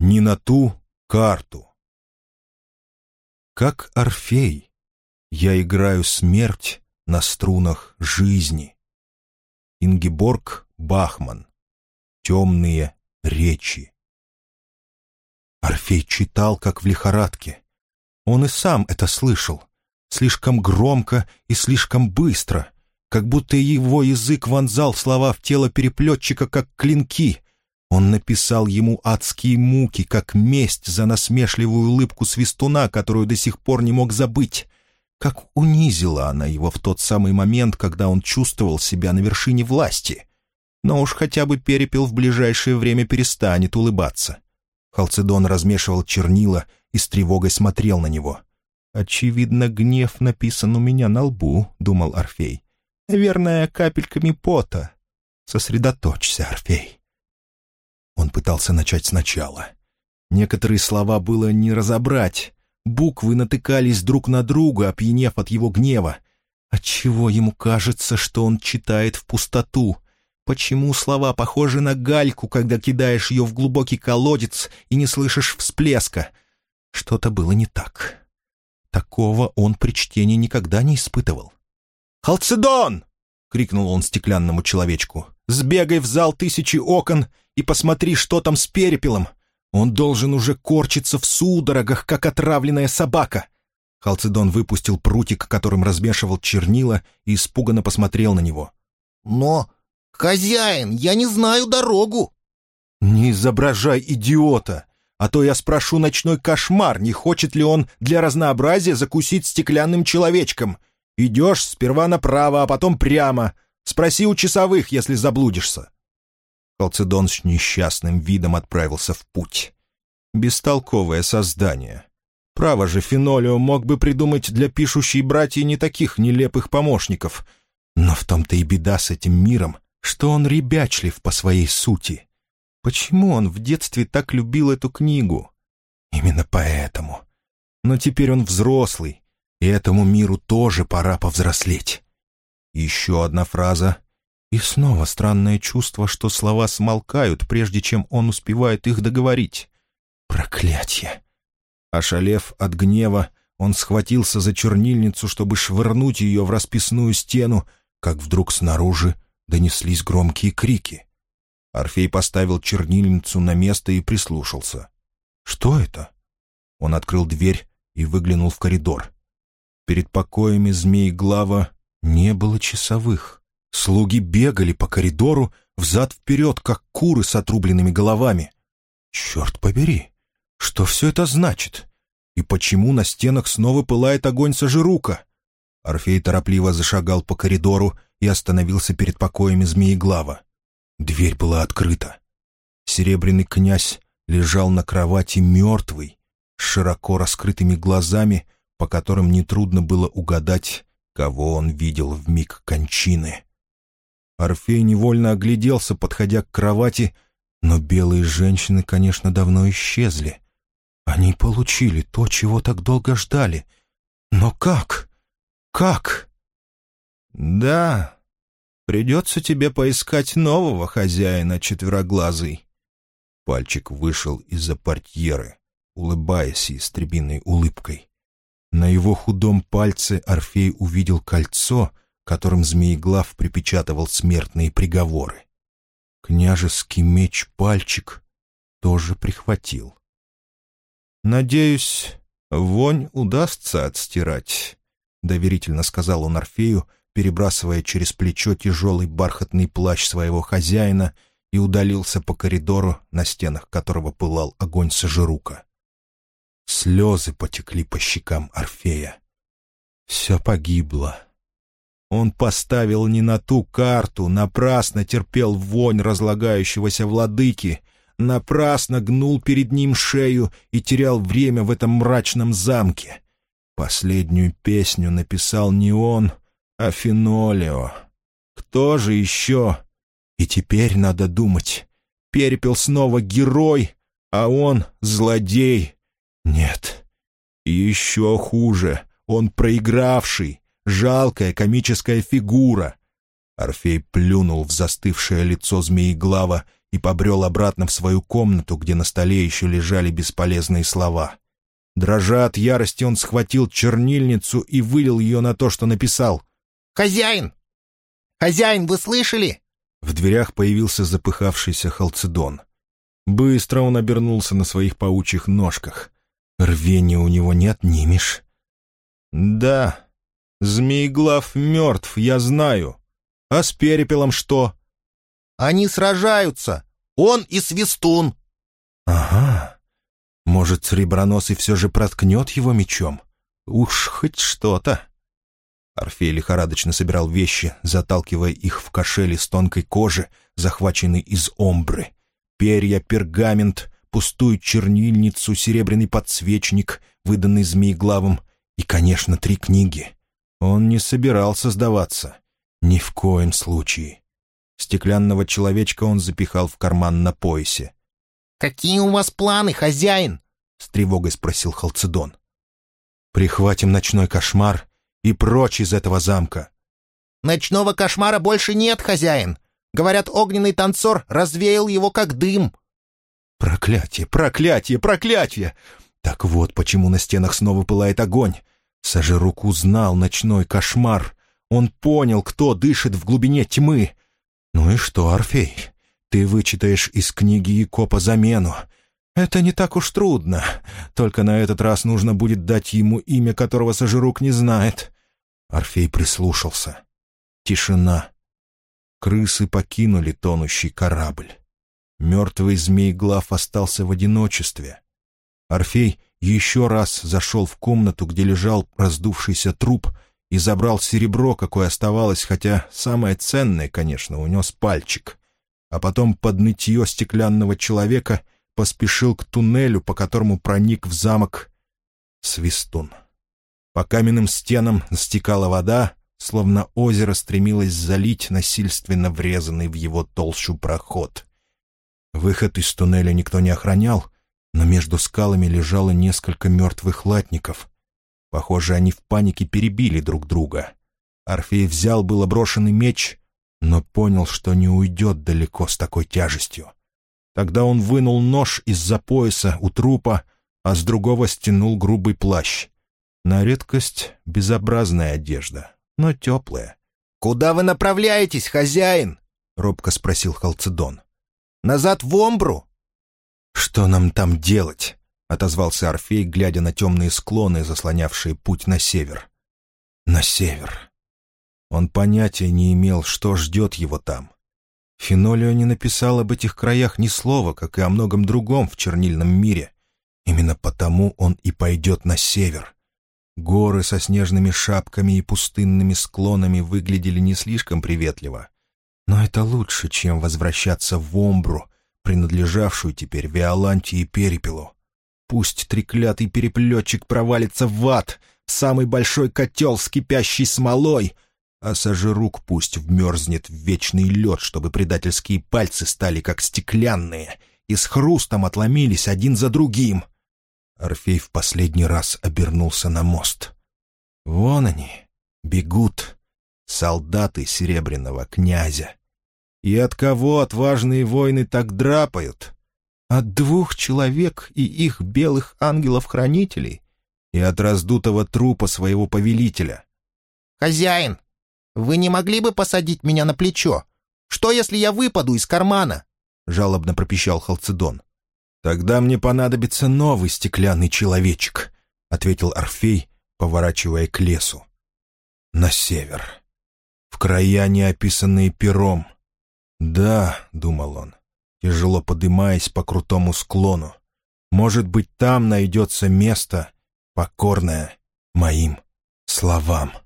не на ту карту. Как Орфей, я играю смерть на струнах жизни. Ингеборг Бахман. Темные речи. Орфей читал, как в лихорадке. Он и сам это слышал. Слишком громко и слишком быстро, как будто его язык вонзал слова в тело переплетчика, как клинки. Он написал ему адские муки, как месть за насмешливую улыбку свистуна, которую до сих пор не мог забыть. Как унизила она его в тот самый момент, когда он чувствовал себя на вершине власти. Но уж хотя бы Перепел в ближайшее время перестанет улыбаться. Халцедон размешивал чернила и с тревогой смотрел на него. «Очевидно, гнев написан у меня на лбу», — думал Орфей. «Наверное, капельками пота. Сосредоточься, Орфей». Он пытался начать сначала. Некоторые слова было не разобрать. Буквы натыкались друг на друга, опьянев от его гнева. Отчего ему кажется, что он читает в пустоту? Почему слова похожи на гальку, когда кидаешь ее в глубокий колодец и не слышишь всплеска? Что-то было не так. Такого он при чтении никогда не испытывал. «Халцедон!» — крикнул он стеклянному человечку. «Сбегай в зал 1000 окон и посмотри, что там с Перепелом. Он должен уже корчиться в судорогах, как отравленная собака». Халцедон выпустил прутик, которым размешивал чернила, и испуганно посмотрел на него. «Но, хозяин, я не знаю дорогу». «Не изображай идиота, а то я спрошу ночной кошмар, не хочет ли он для разнообразия закусить стеклянным человечком. Идешь сперва направо, а потом прямо. Спроси у часовых, если заблудишься». Халцедон с несчастным видом отправился в путь. Бестолковое создание. Право же, Фенолио мог бы придумать для пишущей братьи не таких нелепых помощников. Но в том-то и беда с этим миром, что он ребячлив по своей сути. Почему он в детстве так любил эту книгу? Именно поэтому. Но теперь он взрослый, и этому миру тоже пора повзрослеть. Еще одна фраза, и снова странное чувство, что слова смолкают, прежде чем он успевает их договорить. Проклятье! Ошалев от гнева, он схватился за чернильницу, чтобы швырнуть ее в расписную стену, как вдруг снаружи донеслись громкие крики. Орфей поставил чернильницу на место и прислушался. Что это? Он открыл дверь и выглянул в коридор. Перед покоями Змееглава не было часовых. Слуги бегали по коридору взад-вперед, как куры с отрубленными головами. Черт побери! Что все это значит? И почему на стенах снова пылает огонь сожирука? Орфей торопливо зашагал по коридору и остановился перед покоями Змееглава. Дверь была открыта. Серебряный князь лежал на кровати мертвый, с широко раскрытыми глазами, по которым нетрудно было угадать, кого он видел в миг кончины. Орфей невольно огляделся, подходя к кровати, но белые женщины, конечно, давно исчезли. Они получили то, чего так долго ждали. Но как? Как? «Да, придется тебе поискать нового хозяина, четвероглазый». Пальчик вышел из-за портьеры, улыбаясь истребиной улыбкой. На его худом пальце Орфей увидел кольцо, которым Змееглав припечатывал смертные приговоры. Княжеский меч Пальчик тоже прихватил. «Надеюсь, вонь удастся отстирать», — доверительно сказал он Орфею, перебрасывая через плечо тяжелый бархатный плащ своего хозяина, и удалился по коридору, на стенах которого пылал огонь сожирука. Слезы потекли по щекам Орфея. Все погибло. Он поставил не на ту карту, напрасно терпел вонь разлагающегося владыки, напрасно гнул перед ним шею и терял время в этом мрачном замке. Последнюю песню написал не он, а Фенолио. Кто же еще? И теперь надо думать. Перепел снова герой, а он злодей. Нет, и еще хуже, он проигравший, жалкая комическая фигура. Орфей плюнул в застывшее лицо Змееглава и побрел обратно в свою комнату, где на столе еще лежали бесполезные слова. Дрожа от ярости, он схватил чернильницу и вылил ее на то, что написал. «Хозяин! Хозяин, вы слышали?» В дверях появился запыхавшийся Халцедон. Быстро он обернулся на своих паучьих ножках. Рвения у него нет, Нимиш? «Да, Змееглав мертв, я знаю. А с Перепелом что?» «Они сражаются. Он и Свистун». «Ага. Может, Среброносый все же проткнет его мечом? Уж хоть что-то». Орфей лихорадочно собирал вещи, заталкивая их в кошель из тонкой кожи, захваченной из омбры. Перья, пергамент, пустую чернильницу, серебряный подсвечник, выданный Змееглавом, и, конечно, 3 книги. Он не собирался сдаваться. Ни в коем случае. Стеклянного человечка он запихал в карман на поясе. «Какие у вас планы, хозяин?» — с тревогой спросил Халцедон. «Прихватим ночной кошмар и прочь из этого замка». «Ночного кошмара больше нет, хозяин. Говорят, огненный танцор развеял его как дым». «Проклятие, проклятие, проклятие! Так вот почему на стенах снова пылает огонь. Сажирук узнал ночной кошмар. Он понял, кто дышит в глубине тьмы. Ну и что, Орфей? Ты вычитаешь из книги Якопа замену. Это не так уж трудно. Только на этот раз нужно будет дать ему имя, которого Сажирук не знает». Орфей прислушался. Тишина. Крысы покинули тонущий корабль. Мертвый Змееглав остался в одиночестве. Орфей еще раз зашел в комнату, где лежал раздувшийся труп, и забрал серебро, какое оставалось, хотя самое ценное, конечно, унес пальчик. А потом под нытье стеклянного человека поспешил к туннелю, по которому проник в замок Свистун. По каменным стенам стекала вода, словно озеро стремилось залить насильственно врезанный в его толщу проход. Выход из туннеля никто не охранял, но между скалами лежало несколько мертвых латников. Похоже, они в панике перебили друг друга. Орфей взял было брошенный меч, но понял, что не уйдет далеко с такой тяжестью. Тогда он вынул нож из-за пояса у трупа, а с другого стянул грубый плащ. На редкость безобразная одежда, но теплая. «Куда вы направляетесь, хозяин?» — робко спросил Халцедон. «Назад в Омбру?» «Что нам там делать?» — отозвался Орфей, глядя на темные склоны, заслонявшие путь на север. На север. Он понятия не имел, что ждет его там. Фенолио не написал об этих краях ни слова, как и о многом другом в чернильном мире. Именно потому он и пойдет на север. Горы со снежными шапками и пустынными склонами выглядели не слишком приветливо. Но это лучше, чем возвращаться в Омбру, принадлежавшую теперь Виоланте и Перепелу. Пусть треклятый переплетчик провалится в ад, в самый большой котел с кипящей смолой, а Сажирук пусть вмерзнет в вечный лед, чтобы предательские пальцы стали как стеклянные и с хрустом отломились один за другим. Орфей в последний раз обернулся на мост. Вон они, бегут, солдаты Серебряного князя. И от кого отважные воины так драпают? От 2 человек и их белых ангелов-хранителей и от раздутого трупа своего повелителя. «Хозяин, вы не могли бы посадить меня на плечо? Что, если я выпаду из кармана?» — жалобно пропищал Халцедон. «Тогда мне понадобится новый стеклянный человечек», — ответил Орфей, поворачивая к лесу. «На север. В края, не описанные пером. Да», — думал он, тяжело подымаясь по крутому склону, «может быть, там найдется место, покорное моим словам».